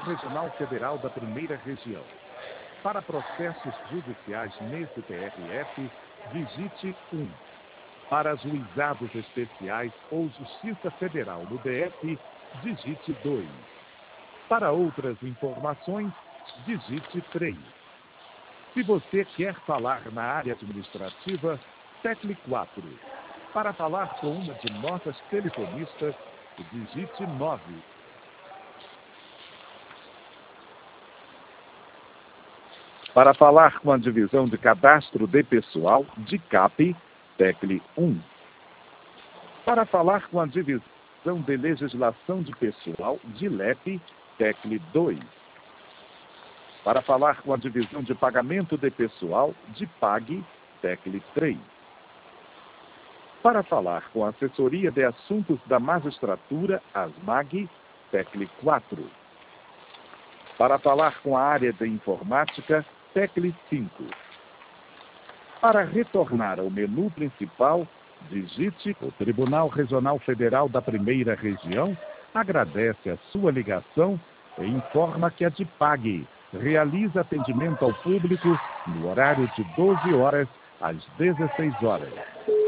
Regional Federal da Primeira Região. Para processos judiciais nesse TRF, digite 1. Para juizados especiais ou Justiça Federal no DF, digite 2. Para outras informações, digite 3. Se você quer falar na área administrativa, tecle 4. Para falar com uma de nossas telefonistas, digite 9. Para falar com a divisão de cadastro de pessoal, de CAP, tecle 1. Para falar com a divisão de legislação de pessoal, de LEP, tecle 2. Para falar com a divisão de pagamento de pessoal, de PAG, tecle 3. Para falar com a assessoria de assuntos da magistratura, ASMAG, tecle 4. Para falar com a área de informática, tecle 5. Para retornar ao menu principal, digite o Tribunal Regional Federal da Primeira Região agradece a sua ligação e informa que a DIPAG realiza atendimento ao público no horário de 12 horas às 16 horas.